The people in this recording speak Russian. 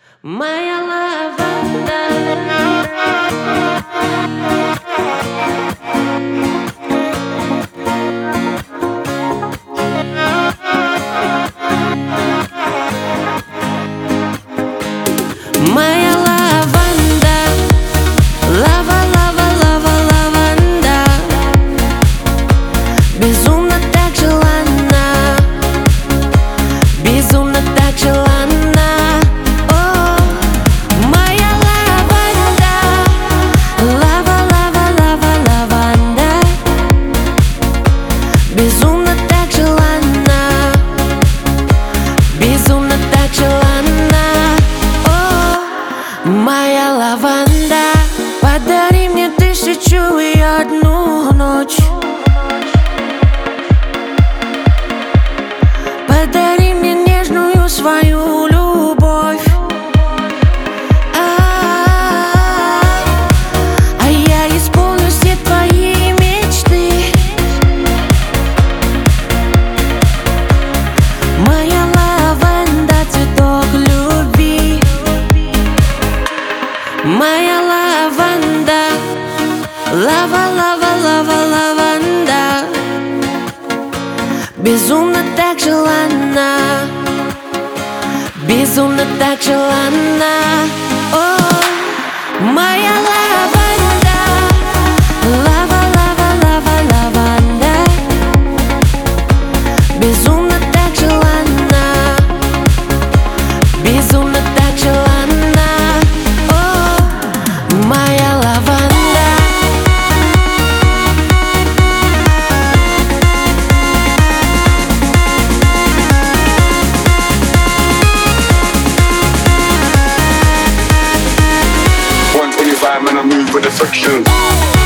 Моя лаванда. Моя лаванда, лава, лава, лава, лаванда, безумно так желанна, безумно так желанна. О, моя лаванда, лава, лава, лава, лаванда, безумно так желанна, безумно так желанна. Моя лаванда, подари мне 1001 ночь. Подари мне нежную свою любовь. А я исполню все твои мечты. Моя лаванда, цветок любви. Моя лаванда, лава, лава, лава, лаванда, безумно так желанна, безумно так желанна. О, моя лаванда, лава, лава, лава, лаванда, безумно так желанна, безумно так желанна. Моя лаванда. And I move with the friction.